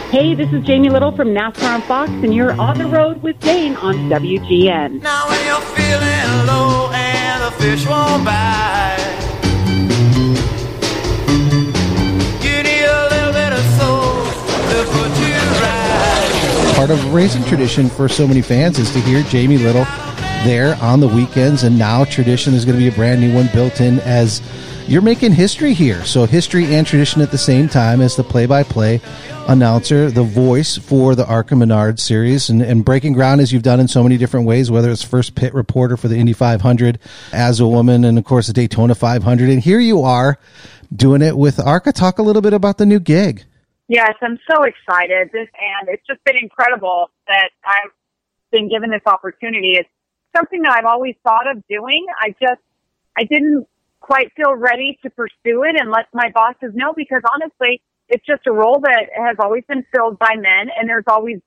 Hey, this is Jamie Little from NASCAR on Fox, and you're on the road with Dane on WGN. Now when you're feeling low and the fish won't bite, you need a little bit of soul to put you right. Part of racing tradition for so many fans is to hear Jamie Little there on the weekends, and now tradition is going to be a brand new one built in as you're making history here. So history and tradition at the same time as the play-by-play announcer, the voice for the ARCA Menard series, and breaking ground as you've done in so many different ways, whether it's first pit reporter for the Indy 500 as a woman, and of course the Daytona 500. And here you are doing it with ARCA. Talk a little bit about the new gig. Yes, I'm so excited, and it's just been incredible that I've been given this opportunity. It's something that I've always thought of doing. I didn't quite feel ready to pursue it and let my bosses know, because honestly, it's just a role that has always been filled by men, and there's always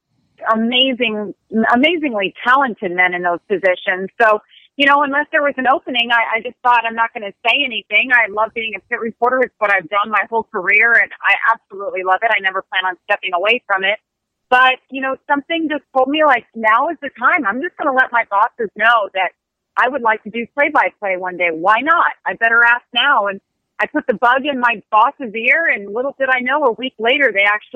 amazingly talented men in those positions. So, unless there was an opening, I just thought I'm not going to say anything. I love being a pit reporter. It's what I've done my whole career, and I absolutely love it. I never plan on stepping away from it. But, something just told me, now is the time. I'm just going to let my bosses know that I would like to do play-by-play one day. Why not? I better ask now. And I put the bug in my boss's ear, and little did I know, a week later,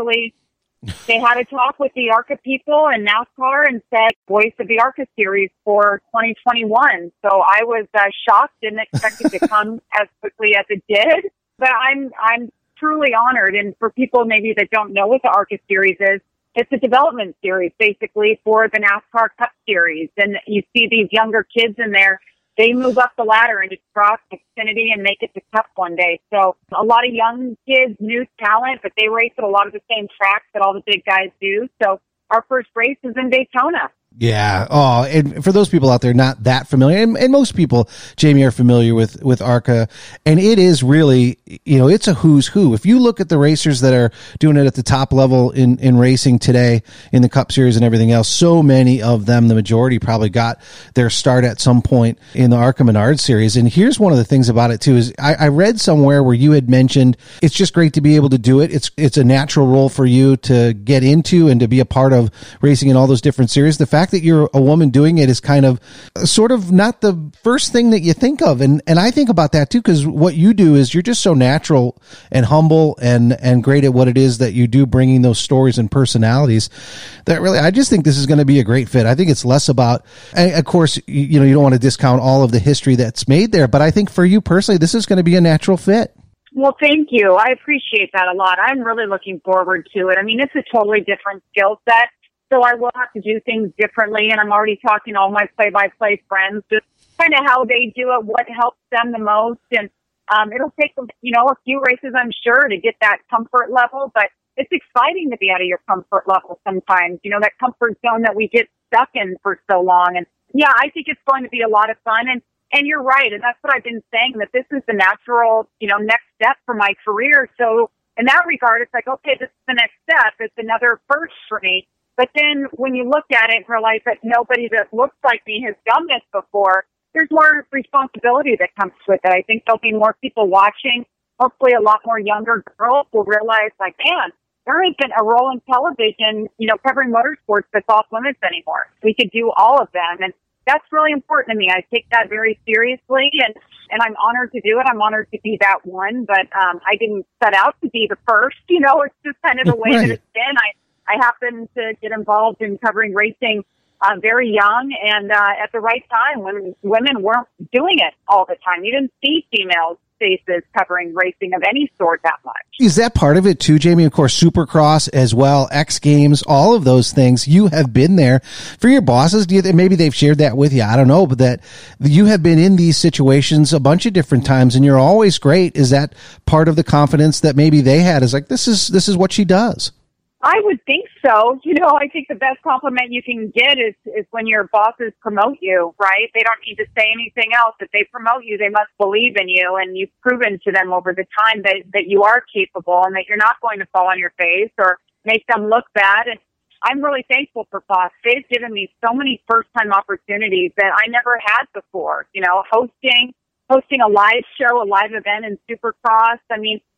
they had a talk with the ARCA people and NASCAR and said, voice of the ARCA series for 2021. So I was shocked, didn't expect it to come as quickly as it did. But I'm truly honored. And for people maybe that don't know what the ARCA series is, it's a development series, basically, for the NASCAR Cup Series. And you see these younger kids in there. They move up the ladder into Truck, Xfinity, and make it to Cup one day. So a lot of young kids, new talent, but they race at a lot of the same tracks that all the big guys do. So our first race is in Daytona. Yeah. Oh, and for those people out there not that familiar, and most people, Jamie, are familiar with ARCA, and it is really, it's a who's who. If you look at the racers that are doing it at the top level in racing today, in the Cup Series and everything else, so many of them, the majority, probably got their start at some point in the ARCA Menard series. And here's one of the things about it too, is I read somewhere where you had mentioned it's just great to be able to do it. It's a natural role for you to get into and to be a part of racing in all those different series. The fact that you're a woman doing it is kind of sort of not the first thing that you think of. And I think about that too, because what you do is you're just so natural and humble and great at what it is that you do, bringing those stories and personalities that really, I just think this is going to be a great fit. I think it's less about, and of course, you don't want to discount all of the history that's made there, but I think for you personally, this is going to be a natural fit. Well, thank you. I appreciate that a lot. I'm really looking forward to it. I mean, it's a totally different skill set. So I will have to do things differently, and I'm already talking to all my play-by-play friends, just kind of how they do it, what helps them the most, and it'll take a few races, I'm sure, to get that comfort level, but it's exciting to be out of your comfort level sometimes, that comfort zone that we get stuck in for so long. And yeah, I think it's going to be a lot of fun, and you're right, and that's what I've been saying, that this is the natural, next step for my career. So in that regard, it's like, okay, this is the next step. It's another first for me. But then when you look at it and realize that nobody that looks like me has done this before, there's more responsibility that comes with it. I think there'll be more people watching. Hopefully a lot more younger girls will realize, man, there isn't a role in television, covering motorsports that's off limits anymore. We could do all of them. And that's really important to me. I take that very seriously, and I'm honored to do it. I'm honored to be that one, but I didn't set out to be the first. It's just kind of the way that it's been. I happened to get involved in covering racing very young and at the right time when women weren't doing it all the time. You didn't see females faces covering racing of any sort that much. Is that part of it too, Jamie? Of course, Supercross as well, X Games, all of those things. You have been there. For your bosses, maybe they've shared that with you, I don't know, but that you have been in these situations a bunch of different times and you're always great. Is that part of the confidence that maybe they had, is like, this is what she does? I would think so. I think the best compliment you can get is when your bosses promote you, right? They don't need to say anything else. If they promote you, they must believe in you, and you've proven to them over the time that you are capable and that you're not going to fall on your face or make them look bad. And I'm really thankful for Fox. They've given me so many first-time opportunities that I never had before. Hosting a live show, a live event in Supercross. I mean,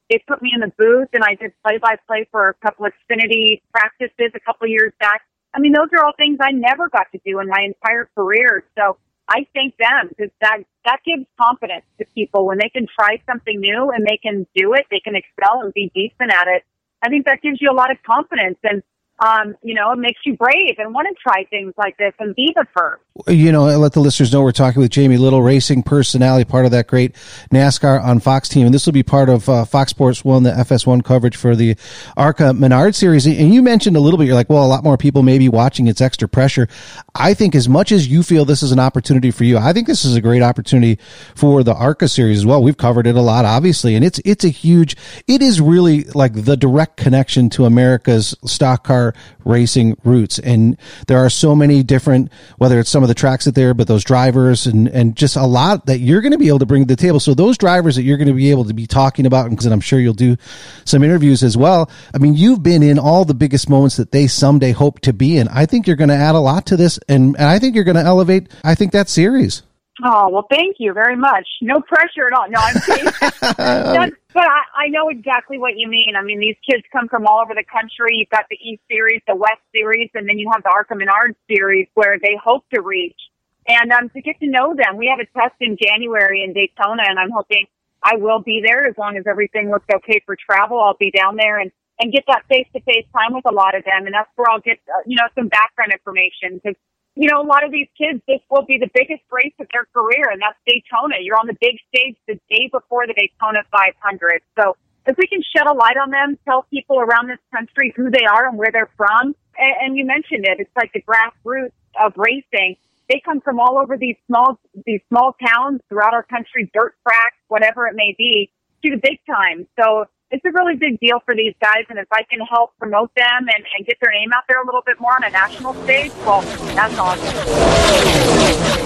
They put me in the booth, and I did play-by-play for a couple of Xfinity practices a couple of years back. I mean, those are all things I never got to do in my entire career. So I thank them, because that gives confidence to people when they can try something new and they can do it, they can excel and be decent at it. I think that gives you a lot of confidence, and it makes you brave and want to try things like this and be the first. Let the listeners know we're talking with Jamie Little, racing personality, part of that great NASCAR on Fox team. And this will be part of Fox Sports 1, the FS1 coverage for the ARCA Menard series. And you mentioned a little bit, you're like, well, a lot more people may be watching. It's extra pressure. I think as much as you feel this is an opportunity for you, I think this is a great opportunity for the ARCA series as well. We've covered it a lot, obviously. And it is really like the direct connection to America's stock car racing roots. And there are so many different, whether it's some of the tracks that there, but those drivers and just a lot that you're going to be able to bring to the table. So those drivers that you're going to be able to be talking about, and I'm sure you'll do some interviews as well. I mean, you've been in all the biggest moments that they someday hope to be in. I think you're going to add a lot to this, and I think you're going to elevate, that series. Oh, well, thank you very much. No pressure at all. No, I'm kidding. But I know exactly what you mean. I mean, these kids come from all over the country. You've got the East Series, the West Series, and then you have the ARCA Menard Series where they hope to reach. And to get to know them, we have a test in January in Daytona, and I'm hoping I will be there as long as everything looks okay for travel. I'll be down there and get that face-to-face time with a lot of them, and that's where I'll get, some background information, because a lot of these kids, this will be the biggest race of their career, and that's Daytona. You're on the big stage the day before the Daytona 500. So if we can shed a light on them, tell people around this country who they are and where they're from, and you mentioned it, it's like the grassroots of racing. They come from all over these small towns throughout our country, dirt tracks, whatever it may be, to the big time. So it's a really big deal for these guys, and if I can help promote them and get their name out there a little bit more on a national stage, well, that's awesome.